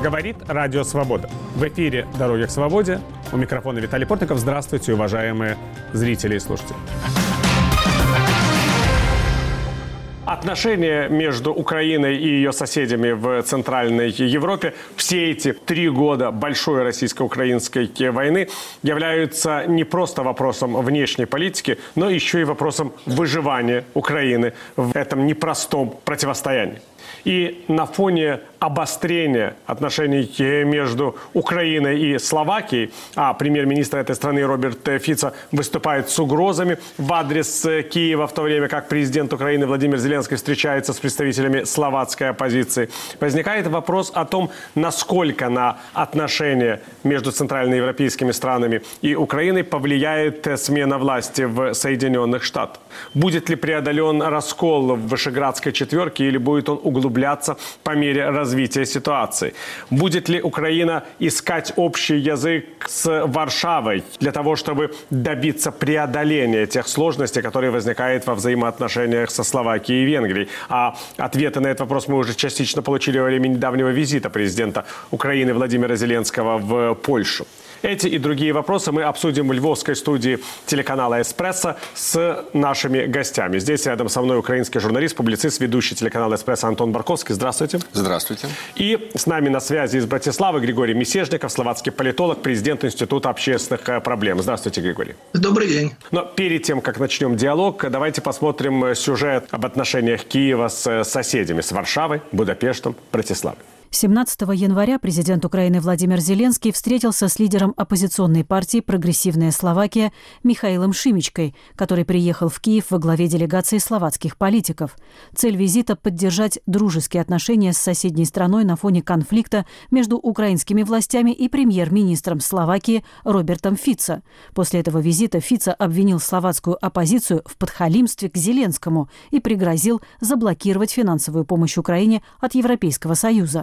Говорит Радио Свобода. В эфире «Дороги к свободе». У микрофона Виталий Портников. Здравствуйте, уважаемые зрители и слушатели. Отношения между Украиной и ее соседями в Центральной Европе все эти 3 года большой российско-украинской войны являются не просто вопросом внешней политики, но еще и вопросом выживания Украины в этом непростом противостоянии. И на фоне обострения отношений между Украиной и Словакией, а премьер-министр этой страны Роберт Фицо выступает с угрозами в адрес Киева, в то время как президент Украины Владимир Зеленский встречается с представителями словацкой оппозиции, возникает вопрос о том, насколько на отношения между центральноевропейскими странами и Украиной повлияет смена власти в Соединенных Штатах. Будет ли преодолен раскол в Вышеградской четверке или будет он углубляться по мере развития ситуации? Будет ли Украина искать общий язык с Варшавой для того, чтобы добиться преодоления тех сложностей, которые возникают во взаимоотношениях со Словакией и Венгрией? А ответы на этот вопрос мы уже частично получили во время недавнего визита президента Украины Владимира Зеленского в Польшу. Эти и другие вопросы мы обсудим в львовской студии телеканала «Эспрессо» с нашими гостями. Здесь рядом со мной украинский журналист, публицист, ведущий телеканала «Эспрессо» Антон Барковский. Здравствуйте. Здравствуйте. И с нами на связи из Братиславы Григорий Месежников, словацкий политолог, президент Института общественных проблем. Здравствуйте, Григорий. Добрый день. Но перед тем, как начнем диалог, давайте посмотрим сюжет об отношениях Киева с соседями, с Варшавой, Будапештом, Братиславой. 17 января президент Украины Владимир Зеленский встретился с лидером оппозиционной партии «Прогрессивная Словакия» Михаилом Шимичкой, который приехал в Киев во главе делегации словацких политиков. Цель визита – поддержать дружеские отношения с соседней страной на фоне конфликта между украинскими властями и премьер-министром Словакии Робертом Фицо. После этого визита Фицо обвинил словацкую оппозицию в подхалимстве к Зеленскому и пригрозил заблокировать финансовую помощь Украине от Европейского Союза.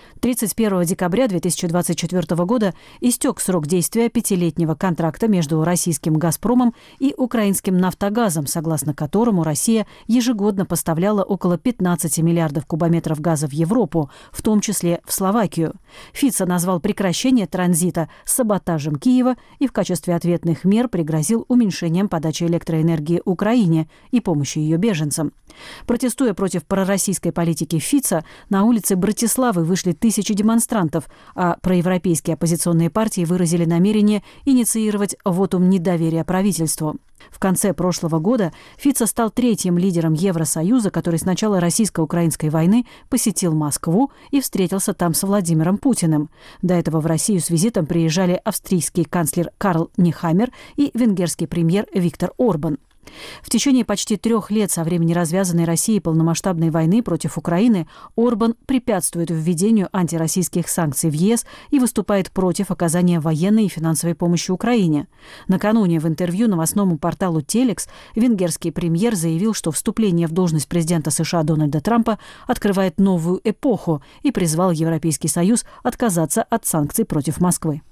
31 декабря 2024 года истек срок действия 5-летнего контракта между российским «Газпромом» и украинским «Нафтогазом», согласно которому Россия ежегодно поставляла около 15 миллиардов кубометров газа в Европу, в том числе в Словакию. Фицо назвал прекращение транзита саботажем Киева и в качестве ответных мер пригрозил уменьшением подачи электроэнергии Украине и помощью ее беженцам. Протестуя против пророссийской политики Фицо, на улице Братиславы вышли тысячи демонстрантов, а проевропейские оппозиционные партии выразили намерение инициировать вотум недоверия правительству. В конце прошлого года Фицо стал 3-м лидером Евросоюза, который с начала российско-украинской войны посетил Москву и встретился там с Владимиром Путиным. До этого в Россию с визитом приезжали австрийский канцлер Карл Нехаммер и венгерский премьер Виктор Орбан. В течение почти 3 лет со времени развязанной Россией полномасштабной войны против Украины Орбан препятствует введению антироссийских санкций в ЕС и выступает против оказания военной и финансовой помощи Украине. Накануне в интервью новостному порталу «Телекс» венгерский премьер заявил, что вступление в должность президента США Дональда Трампа открывает новую эпоху и призвал Европейский Союз отказаться от санкций против Москвы.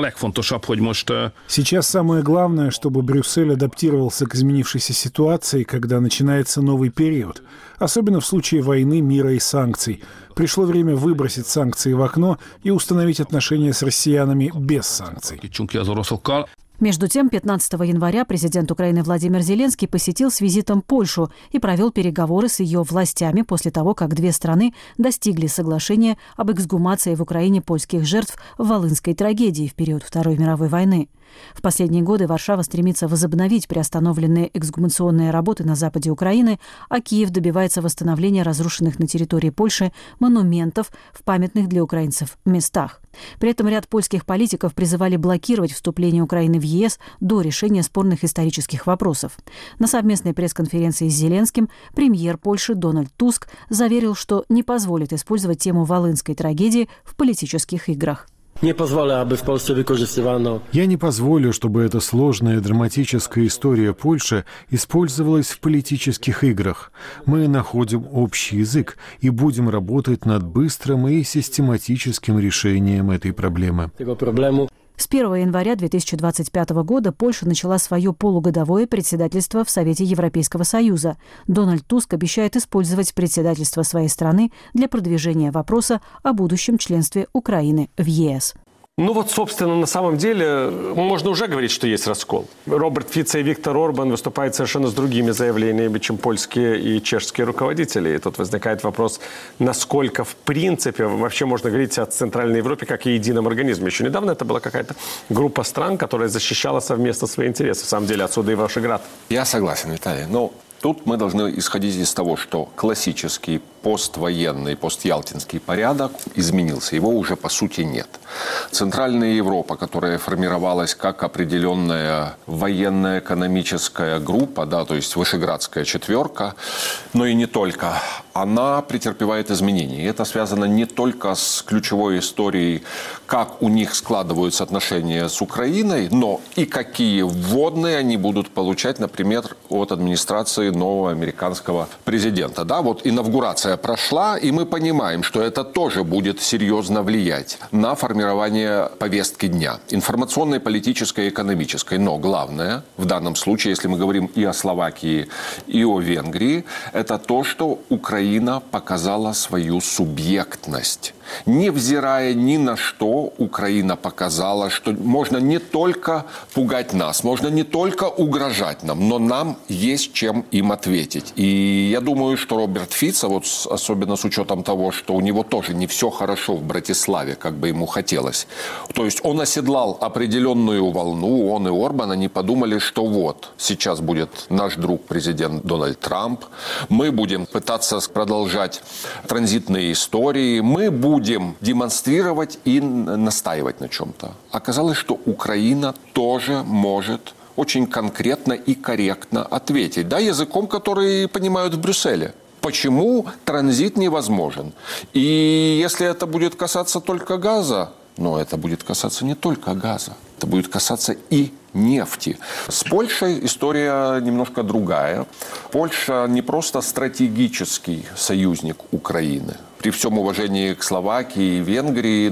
Сейчас самое главное, чтобы Брюссель адаптировался к изменившейся ситуации, когда начинается новый период. Особенно в случае войны, мира и санкций. Пришло время выбросить санкции в окно и установить отношения с россиянами без санкций. Между тем, 15 января президент Украины Владимир Зеленский посетил с визитом Польшу и провел переговоры с ее властями после того, как 2 страны достигли соглашения об эксгумации в Украине польских жертв в Волынской трагедии в период Второй мировой войны. В последние годы Варшава стремится возобновить приостановленные эксгумационные работы на западе Украины, а Киев добивается восстановления разрушенных на территории Польши монументов в памятных для украинцев местах. При этом ряд польских политиков призывали блокировать вступление Украины в ЕС до решения спорных исторических вопросов. На совместной пресс-конференции с Зеленским премьер Польши Дональд Туск заверил, что не позволит использовать тему Волынской трагедии в политических играх. Я не позволю, чтобы эта сложная драматическая история Польши использовалась в политических играх. Мы находим общий язык и будем работать над быстрым и систематическим решением этой проблемы. С 1 января 2025 года Польша начала свое полугодовое председательство в Совете Европейского Союза. Дональд Туск обещает использовать председательство своей страны для продвижения вопроса о будущем членстве Украины в ЕС. Ну вот, собственно, на самом деле можно уже говорить, что есть раскол. Роберт Фицо и Виктор Орбан выступают совершенно с другими заявлениями, чем польские и чешские руководители. И тут возникает вопрос, насколько в принципе вообще можно говорить о Центральной Европе как о едином организме. Еще недавно это была какая-то группа стран, которая защищала совместно свои интересы. В самом деле отсюда и Вышеград. Я согласен, Виталий. Но тут мы должны исходить из того, что классический поствоенный, постялтинский порядок изменился. Его уже по сути нет. Центральная Европа, которая формировалась как определенная военная экономическая группа, да, то есть Вышеградская четверка, но и не только, она претерпевает изменения. И это связано не только с ключевой историей, как у них складываются отношения с Украиной, но и какие вводные они будут получать, например, от администрации нового американского президента. Да, вот инаугурация прошла, и мы понимаем, что это тоже будет серьезно влиять на формирование повестки дня. Информационной, политической, экономической. Но главное, в данном случае, если мы говорим и о Словакии, и о Венгрии, это то, что Украина показала свою субъектность. Невзирая ни на что, Украина показала, что можно не только пугать нас, можно не только угрожать нам, но нам есть чем им ответить. И я думаю, что Роберт Фицо, вот особенно с учетом того, что у него тоже не все хорошо в Братиславе, как бы ему хотелось. То есть он оседлал определенную волну, он и Орбан, они подумали, что вот, сейчас будет наш друг президент Дональд Трамп, мы будем пытаться продолжать транзитные истории, мы будем демонстрировать и настаивать на чем-то. Оказалось, что Украина тоже может очень конкретно и корректно ответить. Да, языком, который понимают в Брюсселе. Почему транзит невозможен? И если это будет касаться только газа, но это будет касаться не только газа, это будет касаться и нефти. С Польшей история немножко другая. Польша не просто стратегический союзник Украины. При всем уважении к Словакии и Венгрии,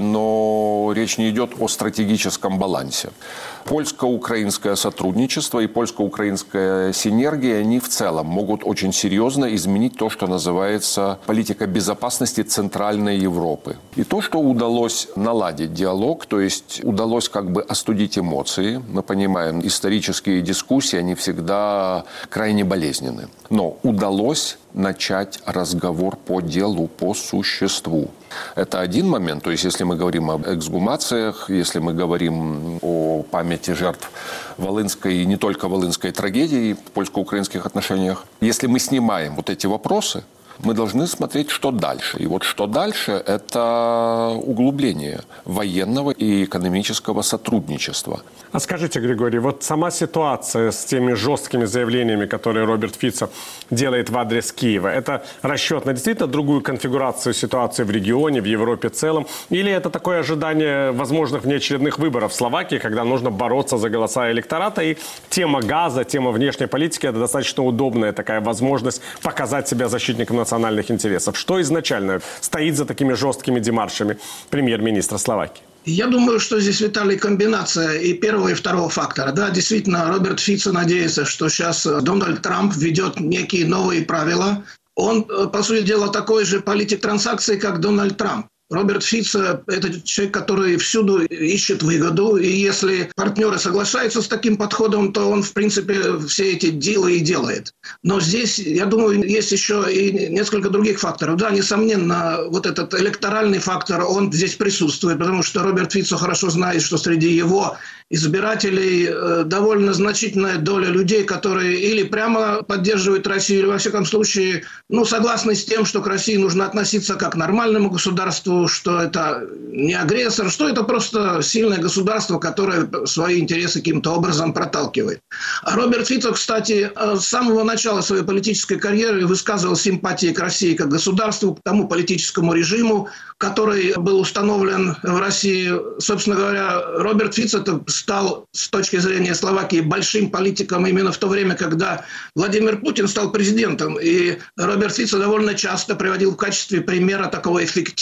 но речь не идет о стратегическом балансе. Польско-украинское сотрудничество и польско-украинская синергия, они в целом могут очень серьезно изменить то, что называется политика безопасности Центральной Европы. И то, что удалось наладить диалог, то есть удалось как бы остудить эмоции. Мы понимаем, исторические дискуссии, они всегда крайне болезненны. Но удалось начать разговор по делу, по существу. Это один момент. То есть, если мы говорим об эксгумациях, если мы говорим о памяти жертв Волынской и не только Волынской трагедии в польско-украинских отношениях, если мы снимаем вот эти вопросы, мы должны смотреть, что дальше. И вот что дальше – это углубление военного и экономического сотрудничества. А скажите, Григорий, вот сама ситуация с теми жесткими заявлениями, которые Роберт Фицо делает в адрес Киева, это расчет на действительно другую конфигурацию ситуации в регионе, в Европе в целом? Или это такое ожидание возможных внеочередных выборов в Словакии, когда нужно бороться за голоса электората, и тема газа, тема внешней политики – это достаточно удобная такая возможность показать себя защитником национальных интересов? Что изначально стоит за такими жесткими демаршами премьер-министра Словакии? Я думаю, что здесь, Виталий, комбинация и первого, и второго фактора. Да, действительно, Роберт Фицо надеется, что сейчас Дональд Трамп введет некие новые правила. Он, по сути дела, такой же политик транзакций, как Дональд Трамп. Роберт Фицо – это человек, который всюду ищет выгоду, и если партнеры соглашаются с таким подходом, то он, в принципе, все эти дилы и делает. Но здесь, я думаю, есть еще и несколько других факторов. Да, несомненно, вот этот электоральный фактор, он здесь присутствует, потому что Роберт Фицо хорошо знает, что среди его избирателей довольно значительная доля людей, которые или прямо поддерживают Россию, или, во всяком случае, согласны с тем, что к России нужно относиться как к нормальному государству, что это не агрессор, что это просто сильное государство, которое свои интересы каким-то образом проталкивает. А Роберт Фицо, кстати, с самого начала своей политической карьеры высказывал симпатии к России как государству, к тому политическому режиму, который был установлен в России. Собственно говоря, Роберт Фицо стал с точки зрения Словакии большим политиком именно в то время, когда Владимир Путин стал президентом. И Роберт Фицо довольно часто приводил в качестве примера такого эффективного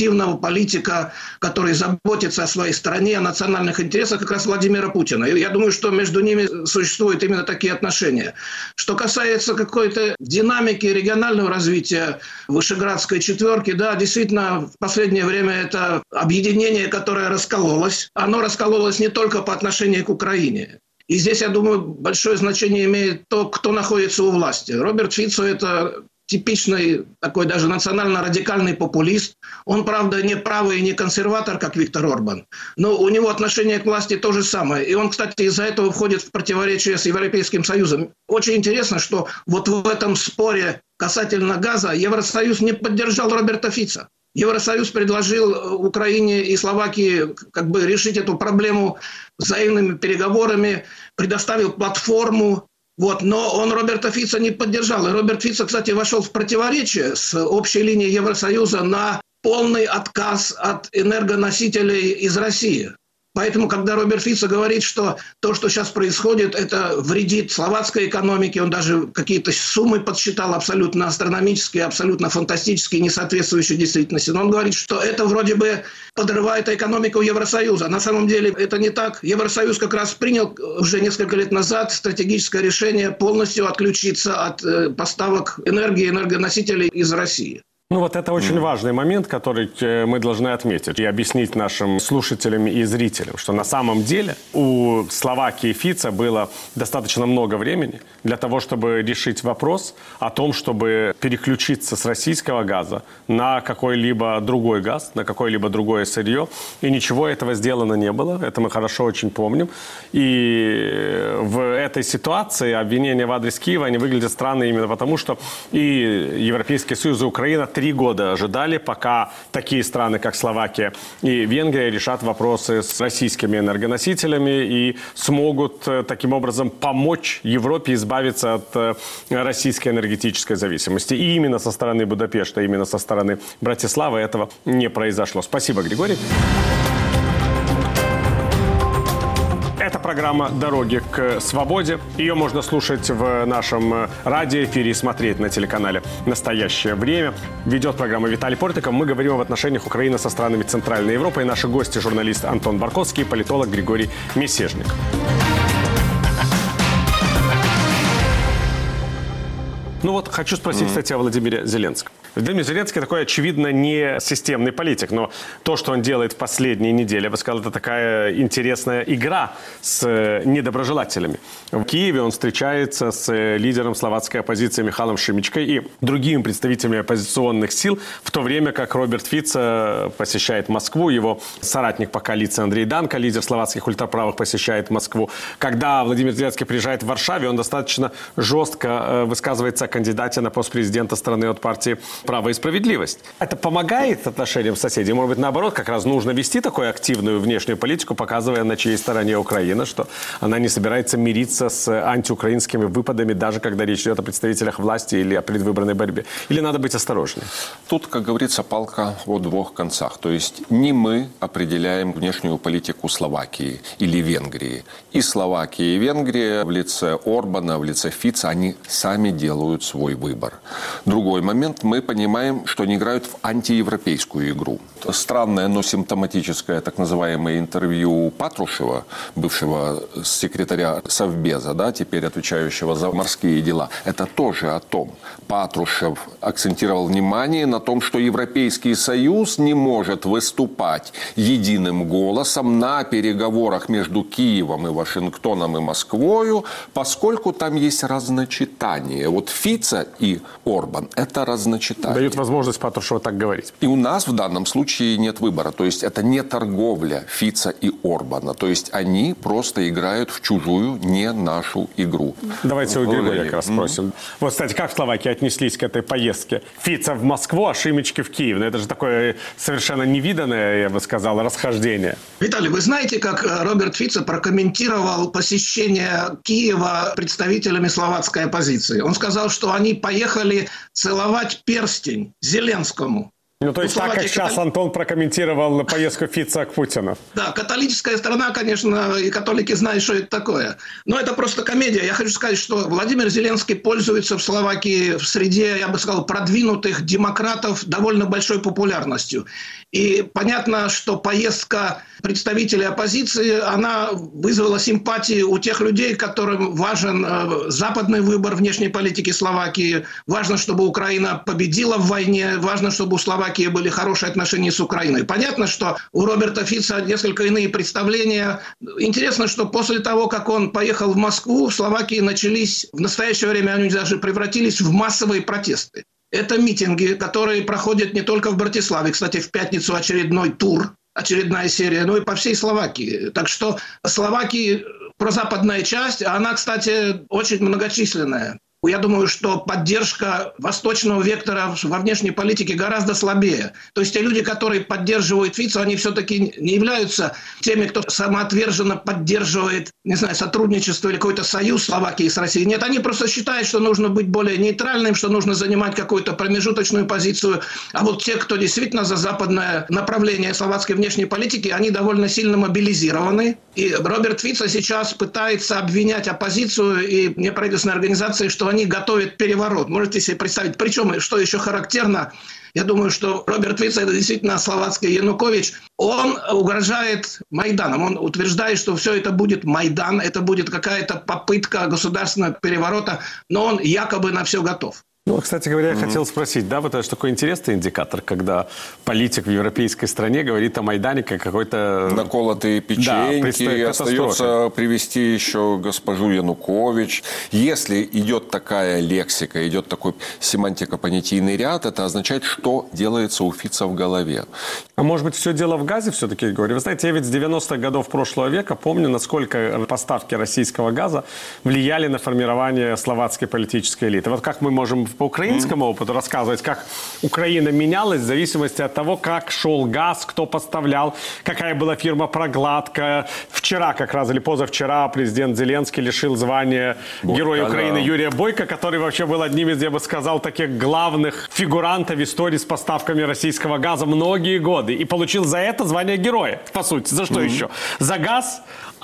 политика, который заботится о своей стране, о национальных интересах как раз Владимира Путина. И я думаю, что между ними существуют именно такие отношения. Что касается какой-то динамики регионального развития Вышеградской четверки, да, действительно, в последнее время это объединение, которое раскололось. Оно раскололось не только по отношению к Украине. И здесь, я думаю, большое значение имеет то, кто находится у власти. Роберт Фицо – это типичный такой даже национально-радикальный популист. Он, правда, не правый и не консерватор, как Виктор Орбан, но у него отношение к власти то же самое. И он, кстати, из-за этого входит в противоречие с Европейским Союзом. Очень интересно, что вот в этом споре касательно газа Евросоюз не поддержал Роберта Фицо. Евросоюз предложил Украине и Словакии как бы решить эту проблему взаимными переговорами, предоставил платформу. Вот, но он Роберта Фицо не поддержал. И Роберт Фицо, кстати, вошел в противоречие с общей линией Евросоюза на полный отказ от энергоносителей из России. Поэтому, когда Роберт Фицо говорит, что то, что сейчас происходит, это вредит словацкой экономике, он даже какие-то суммы подсчитал абсолютно астрономические, абсолютно фантастические, не соответствующие действительности. Но он говорит, что это вроде бы подрывает экономику Евросоюза. На самом деле это не так. Евросоюз как раз принял уже несколько лет назад стратегическое решение полностью отключиться от поставок энергии, энергоносителей из России. Ну вот это очень важный момент, который мы должны отметить и объяснить нашим слушателям и зрителям, что на самом деле у Словакии и Фицо было достаточно много времени для того, чтобы решить вопрос о том, чтобы переключиться с российского газа на какой-либо другой газ, на какое-либо другое сырье. И ничего этого сделано не было, это мы хорошо очень помним. И в этой ситуации обвинения в адрес Киева, они выглядят странно именно потому, что и Европейский Союз, и Украина 3 года ожидали, пока такие страны, как Словакия и Венгрия, решат вопросы с российскими энергоносителями и смогут таким образом помочь Европе избавиться от российской энергетической зависимости. И именно со стороны Будапешта, именно со стороны Братиславы этого не произошло. Спасибо, Григорий. Это программа «Дороги к свободе». Ее можно слушать в нашем радиоэфире и смотреть на телеканале «Настоящее время». Ведет программу Виталий Портников. Мы говорим об отношениях Украины со странами Центральной Европы. И наши гости – журналист Антон Барковский и политолог Григорий Месежник. Ну вот, хочу спросить, кстати, о Владимире Зеленском. Владимир Зеленский такой, очевидно, не системный политик, но то, что он делает в последние недели, я бы сказал, это такая интересная игра с недоброжелателями. В Киеве он встречается с лидером словацкой оппозиции Михайлом Шимичкой и другими представителями оппозиционных сил, в то время как Роберт Фицо посещает Москву, его соратник по коалиции Андрей Данко, лидер словацких ультраправых, посещает Москву. Когда Владимир Зеленский приезжает в Варшаву, он достаточно жестко высказывается о кандидате на пост президента страны от партии «Право и справедливость». Это помогает отношениям с соседями? Может быть, наоборот, как раз нужно вести такую активную внешнюю политику, показывая, на чьей стороне Украина, что она не собирается мириться с антиукраинскими выпадами, даже когда речь идет о представителях власти или о предвыборной борьбе? Или надо быть осторожнее? Тут, как говорится, палка о двух концах. То есть не мы определяем внешнюю политику Словакии или Венгрии. И Словакия, и Венгрия в лице Орбана, в лице Фицо, они сами делают свой выбор. Другой момент, мы понимаем, что они играют в антиевропейскую игру. Странное, но симптоматическое так называемое интервью Патрушева, бывшего секретаря Совбеза, да, теперь отвечающего за морские дела, это тоже о том. Патрушев акцентировал внимание на том, что Европейский Союз не может выступать единым голосом на переговорах между Киевом и Вашингтоном и Москвою, поскольку там есть разночитание. Вот Фицо и Орбан – это разночитание. Дают возможность Патрушеву так говорить. И у нас в данном случае нет выбора. То есть это не торговля Фицо и Орбана. То есть они просто играют в чужую, не нашу игру. Давайте у Григория как раз спросим. Вот, кстати, как в Словакии отнеслись к этой поездке? Фицо в Москву, а Шимички в Киев. Ну, это же такое совершенно невиданное, я бы сказал, расхождение. Виталий, вы знаете, как Роберт Фицо прокомментировал посещение Киева представителями словацкой оппозиции? Он сказал, что они поехали целовать перстень Зеленскому. Ну, то есть так, как сейчас Антон прокомментировал поездку Фица к Путину. Да, католическая страна, конечно, и католики знают, что это такое. Но это просто комедия. Я хочу сказать, что Владимир Зеленский пользуется в Словакии в среде, я бы сказал, продвинутых демократов довольно большой популярностью. И понятно, что поездка представителей оппозиции, она вызвала симпатии у тех людей, которым важен западный выбор внешней политики Словакии. Важно, чтобы Украина победила в войне. Важно, чтобы у Словакии были хорошие отношения с Украиной. Понятно, что у Роберта Фица несколько иные представления. Интересно, что после того, как он поехал в Москву, в Словакии начались, в настоящее время они даже превратились в массовые протесты. Это митинги, которые проходят не только в Братиславе. Кстати, в пятницу очередной тур, очередная серия, но и по всей Словакии. Так что Словакия, прозападная часть, она, кстати, очень многочисленная. Я думаю, что поддержка восточного вектора во внешней политике гораздо слабее. То есть те люди, которые поддерживают Фицо, они все-таки не являются теми, кто самоотверженно поддерживает, не знаю, сотрудничество или какой-то союз Словакии с Россией. Нет, они просто считают, что нужно быть более нейтральным, что нужно занимать какую-то промежуточную позицию. А вот те, кто действительно за западное направление словацкой внешней политики, они довольно сильно мобилизированы. И Роберт Фицо сейчас пытается обвинять оппозицию и неправительственные организации, что они готовят переворот. Можете себе представить. Причем, что еще характерно, я думаю, что Роберт Фицо, это действительно словацкий Янукович, он угрожает Майданом. Он утверждает, что все это будет Майдан, это будет какая-то попытка государственного переворота, но он якобы на все готов. Ну, кстати говоря, я хотел спросить, да, вот это же такой интересный индикатор, когда политик в европейской стране говорит о Майдане как какой-то... Наколотые печеньки, да, остается привести еще госпожу Янукович. Если идет такая лексика, идет такой семантико-понятийный ряд, это означает, что делается у Фица в голове. А может быть, все дело в газе все-таки, говорю? Вы знаете, я ведь с 90-х годов прошлого века помню, насколько поставки российского газа влияли на формирование словацкой политической элиты. Вот как мы можем по украинскому опыту рассказывать, как Украина менялась в зависимости от того, как шел газ, кто поставлял, какая была фирма «Прокладка». Вчера как раз или позавчера президент Зеленский лишил звания Героя Украины Юрия Бойко, который вообще был одним из, я бы сказал, таких главных фигурантов в истории с поставками российского газа многие годы. И получил за это звание Героя, по сути. За что еще? За газ.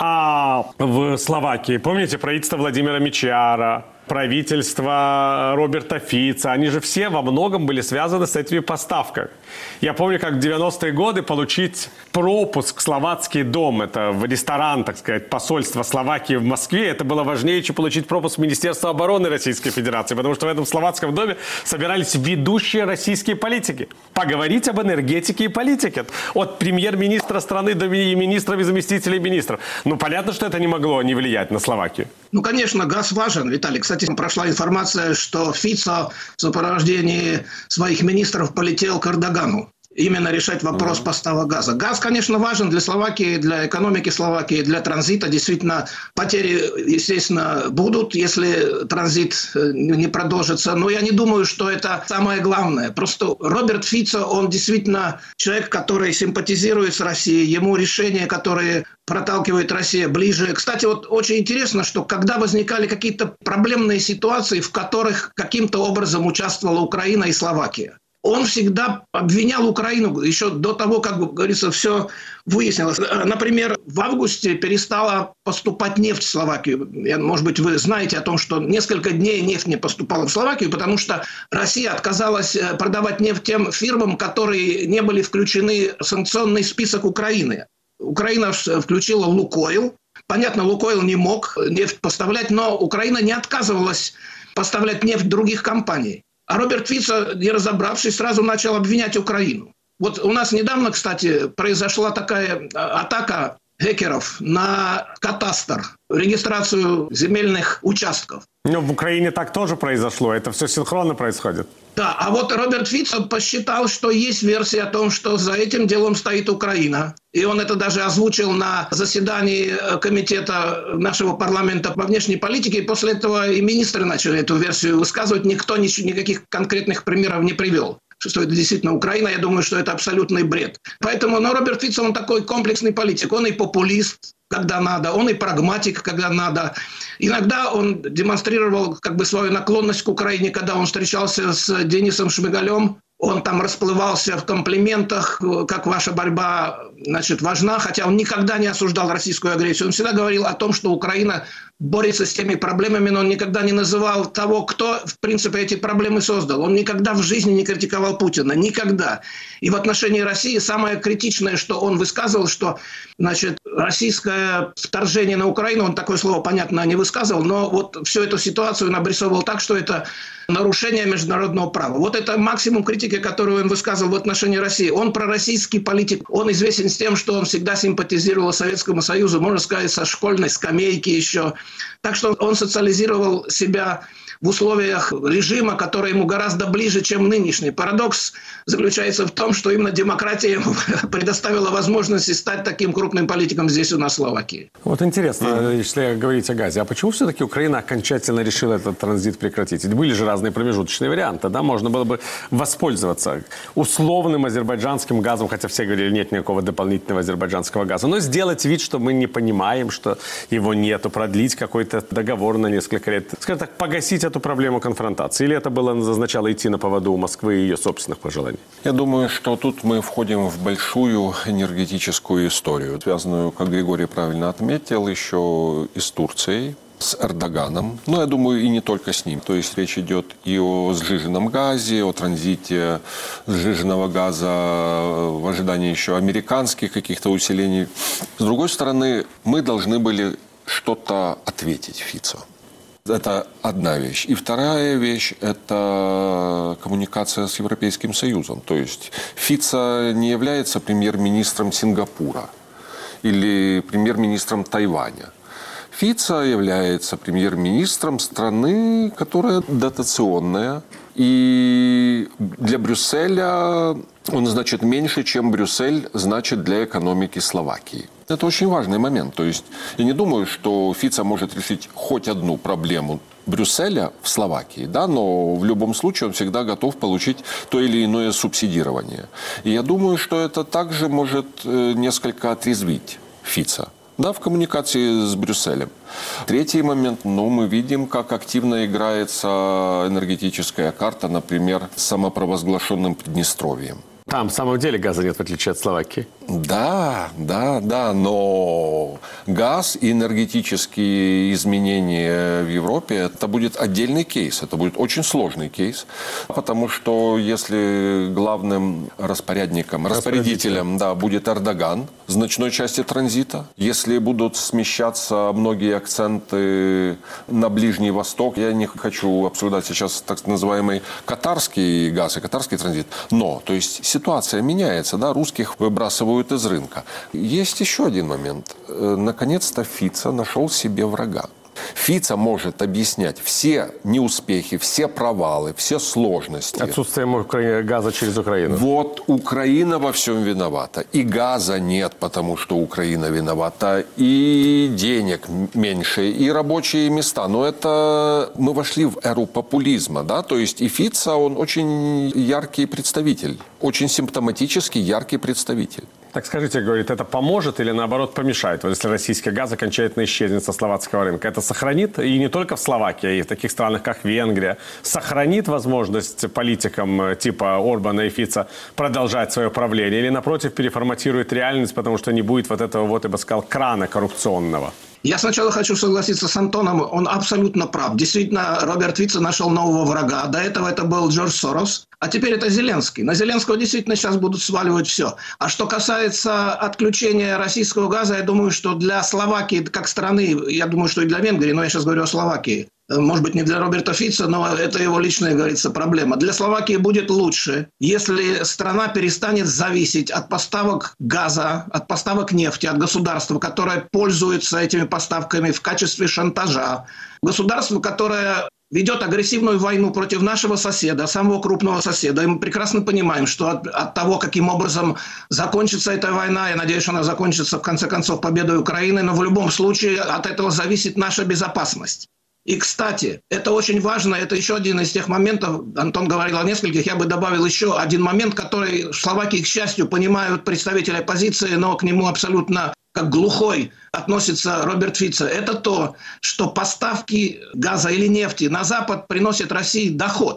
А в Словакии, помните, правительство Владимира Мечиара, правительство Роберта Фица, они же все во многом были связаны с этими поставками. Я помню, как в 90-е годы получить пропуск в Словацкий дом, это в ресторан, так сказать, посольства Словакии в Москве, это было важнее, чем получить пропуск в Министерство обороны Российской Федерации, потому что в этом словацком доме собирались ведущие российские политики. Поговорить об энергетике и политике. От премьер-министра страны до министров и заместителей министров. Ну, понятно, что это не могло не влиять на Словакию. Ну, конечно, газ важен, Виталий. Кстати, прошла информация, что Фицо в сопровождении своих министров полетел к Эрдогану. Именно решать вопрос поставок газа. Газ, конечно, важен для Словакии, для экономики Словакии, для транзита. Действительно, потери, естественно, будут, если транзит не продолжится. Но я не думаю, что это самое главное. Просто Роберт Фицо, он действительно человек, который симпатизирует с Россией. Ему решения, которые проталкивает Россия ближе. Кстати, вот очень интересно, что когда возникали какие-то проблемные ситуации, в которых каким-то образом участвовала Украина и Словакия, он всегда обвинял Украину еще до того, как, говорится, все выяснилось. Например, в августе перестала поступать нефть в Словакию. Может быть, вы знаете о том, что несколько дней нефть не поступала в Словакию, потому что Россия отказалась продавать нефть тем фирмам, которые не были включены в санкционный список Украины. Украина включила «Лукойл». Понятно, «Лукойл» не мог нефть поставлять, но Украина не отказывалась поставлять нефть других компаний. А Роберт Фицо, не разобравшись, сразу начал обвинять Украину. Вот у нас недавно, кстати, произошла такая атака хакеров на кадастр, регистрацию земельных участков. Но в Украине так тоже произошло. Это все синхронно происходит. Да, а вот Роберт Фицо посчитал, что есть версия о том, что за этим делом стоит Украина. И он это даже озвучил на заседании комитета нашего парламента по внешней политике. И после этого и министры начали эту версию высказывать. Никто никаких конкретных примеров не привел, что это действительно Украина. Я думаю, что это абсолютный бред. Поэтому, Роберт Фицо, он такой комплексный политик. Он и популист, когда надо, он и прагматик, когда надо. Иногда он демонстрировал как бы свою наклонность к Украине, когда он встречался с Денисом Шмигалем. Он там расплывался в комплиментах, как ваша борьба, важна, хотя он никогда не осуждал российскую агрессию. Он всегда говорил о том, что Украина борется с теми проблемами, но он никогда не называл того, кто, в принципе, эти проблемы создал. Он никогда в жизни не критиковал Путина. Никогда. И в отношении России самое критичное, что он высказывал, что, российское вторжение на Украину, он такое слово, понятно, не высказывал, но вот всю эту ситуацию он обрисовывал так, что это нарушение международного права. Вот это максимум критики, которую он высказывал в отношении России. Он пророссийский политик. Он известен с тем, что он всегда симпатизировал Советскому Союзу, можно сказать, со школьной скамейки еще. Так что он социализировал себя в условиях режима, который ему гораздо ближе, чем нынешний. Парадокс заключается в том, что именно демократия ему предоставила возможность стать таким крупным политиком здесь у нас в Словакии. Вот интересно, если говорить о газе, а почему все-таки Украина окончательно решила этот транзит прекратить? Ведь были же разные промежуточные варианты, да? Можно было бы воспользоваться условным азербайджанским газом, хотя все говорили, нет никакого дополнительного азербайджанского газа, но сделать вид, что мы не понимаем, что его нету, продлить какой-то договор на несколько лет. Скажем так, погасить эту проблему конфронтации? Или это было означало идти на поводу у Москвы и ее собственных пожеланий? Я думаю, что тут мы входим в большую энергетическую историю, связанную, как Григорий правильно отметил, еще и с Турцией, с Эрдоганом. Но я думаю, и не только с ним. То есть речь идет и о сжиженном газе, о транзите сжиженного газа в ожидании еще американских каких-то усилений. С другой стороны, мы должны были что-то ответить Фицо. Это одна вещь. И вторая вещь – это коммуникация с Европейским Союзом. То есть Фицо не является премьер-министром Сингапура или премьер-министром Тайваня. Фицо является премьер-министром страны, которая дотационная. И для Брюсселя он значит меньше, чем Брюссель значит для экономики Словакии. Это очень важный момент. То есть я не думаю, что Фицо может решить хоть одну проблему Брюсселя в Словакии, да, но в любом случае он всегда готов получить то или иное субсидирование. И я думаю, что это также может несколько отрезвить Фицо. Да, в коммуникации с Брюсселем. Третий момент, мы видим, как активно играется энергетическая карта, например, с самопровозглашенным Приднестровьем. Там, в самом деле, газа нет, в отличие от Словакии. Да, но газ и энергетические изменения в Европе – это будет отдельный кейс, это будет очень сложный кейс, потому что если главным распорядителем будет Эрдоган значной части транзита, если будут смещаться многие акценты на Ближний Восток, я не хочу обсуждать сейчас так называемый катарский газ и катарский транзит, но, то есть ситуация меняется, да, русских выбрасывают из рынка. Есть еще один момент. Наконец-то Фицо нашел себе врага. Фицо может объяснять все неуспехи, все провалы, все сложности. Отсутствие газа через Украину. Вот Украина во всем виновата. И газа нет, потому что Украина виновата. И денег меньше, и рабочие места. Но это мы вошли в эру популизма, да? То есть и Фицо, он очень яркий представитель. Очень симптоматический, яркий представитель. Так скажите, говорит, это поможет или наоборот помешает? Вот если российский газ окончательно исчезнет со словацкого рынка, это сохранит, и не только в Словакии, а и в таких странах, как Венгрия, сохранит возможность политикам типа Орбана и Фицо продолжать свое правление? Или, напротив, переформатирует реальность, потому что не будет вот этого, вот я бы сказал, крана коррупционного? Я сначала хочу согласиться с Антоном, он абсолютно прав. Действительно, Роберт Фицо нашел нового врага. До этого это был Джордж Сорос, а теперь это Зеленский. На Зеленского действительно сейчас будут сваливать все. А что касается отключения российского газа, я думаю, что для Словакии как страны, я думаю, что и для Венгрии, но я сейчас говорю о Словакии, может быть, не для Роберта Фицо, но это его личная, говорится, проблема. Для Словакии будет лучше, если страна перестанет зависеть от поставок газа, от поставок нефти, от государства, которое пользуется этими поставками в качестве шантажа. Государство, которое ведет агрессивную войну против нашего соседа, самого крупного соседа. И мы прекрасно понимаем, что от того, каким образом закончится эта война, я надеюсь, что она закончится в конце концов победой Украины, но в любом случае от этого зависит наша безопасность. И, кстати, это очень важно, это еще один из тех моментов, Антон говорил о нескольких, я бы добавил еще один момент, который в Словакии, к счастью, понимают представители оппозиции, но к нему абсолютно как глухой относится Роберт Фицо. Это то, что поставки газа или нефти на Запад приносят России доход.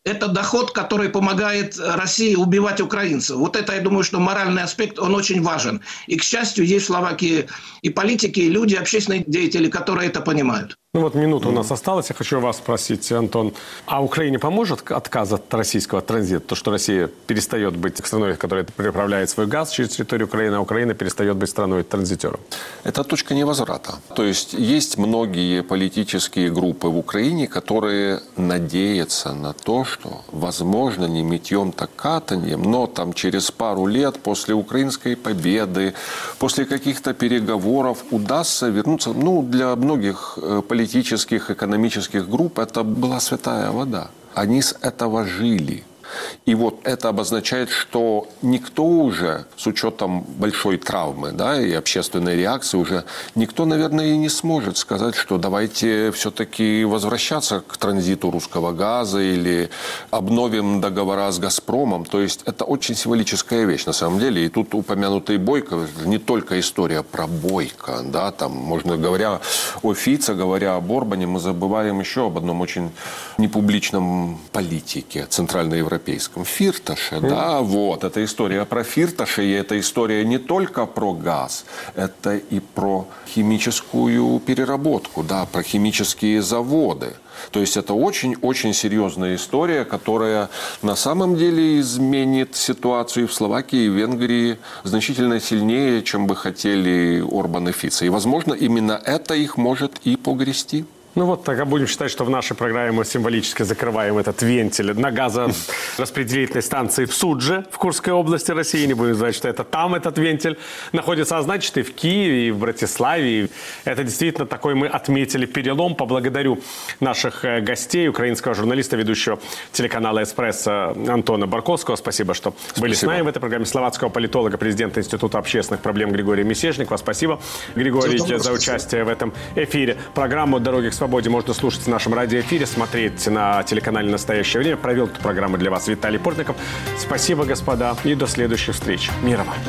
это доход, который помогает России убивать украинцев. Вот это, я думаю, что моральный аспект, он очень важен. И, к счастью, есть в Словакии и политики, и люди, общественные деятели, которые это понимают. Ну вот минута у нас осталась. Я хочу вас спросить, Антон, а Украине поможет отказ от российского транзита? То, что Россия перестает быть страной, которая переправляет свой газ через территорию Украины, а Украина перестает быть страной-транзитером? Это точка невозврата. То есть есть многие политические группы в Украине, которые надеются на то, что, возможно, не мытьем, так катаньем, но там через пару лет после украинской победы, после каких-то переговоров удастся вернуться. Ну, для многих политических, экономических групп это была святая вода. Они с этого жили. И вот это обозначает, что никто уже, с учетом большой травмы, да, и общественной реакции, уже никто, наверное, и не сможет сказать, что давайте все-таки возвращаться к транзиту русского газа или обновим договора с «Газпромом». То есть это очень символическая вещь на самом деле. И тут упомянутый Бойко, не только история про Бойко, да, там, можно, говоря о Фице, говоря об Орбане, мы забываем еще об одном очень непубличном политике центральноевропейском. Фирташе, да, вот, это история про Фирташе, и это история не только про газ, это и про химическую переработку, да, про химические заводы. То есть это очень-очень серьезная история, которая на самом деле изменит ситуацию в Словакии и Венгрии значительно сильнее, чем бы хотели Орбан и Фице. И, возможно, именно это их может и погрести. Ну вот тогда будем считать, что в нашей программе мы символически закрываем этот вентиль на газораспределительной станции в Судже, в Курской области России. Не будем знать, что это там этот вентиль находится. А значит, и в Киеве, и в Братиславе. Это действительно такой мы отметили перелом. Поблагодарю наших гостей, украинского журналиста, ведущего телеканала «Эспрессо» Антона Барковского. Спасибо, что были с нами в этой программе. Словацкого политолога, президента Института общественных проблем Григория Мисешникова. Спасибо, Григорий, за участие в этом эфире. Программу «Дороги к свободе» можно слушать в нашем радиоэфире, смотреть на телеканале «Настоящее время». Провел эту программу для вас Виталий Портников. Спасибо, господа, и до следующих встреч. Мира вам.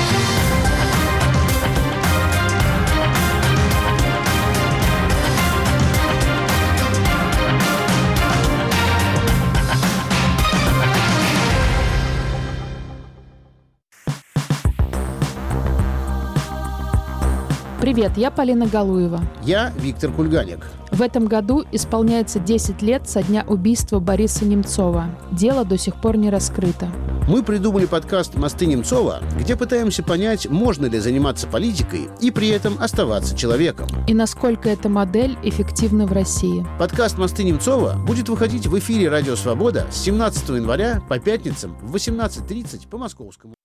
Привет, я Полина Галуева. Я Виктор Кульганик. В этом году исполняется 10 лет со дня убийства Бориса Немцова. Дело до сих пор не раскрыто. Мы придумали подкаст «Мосты Немцова», где пытаемся понять, можно ли заниматься политикой и при этом оставаться человеком. И насколько эта модель эффективна в России. Подкаст «Мосты Немцова» будет выходить в эфире «Радио Свобода» с 17 января по пятницам в 18:30 по московскому.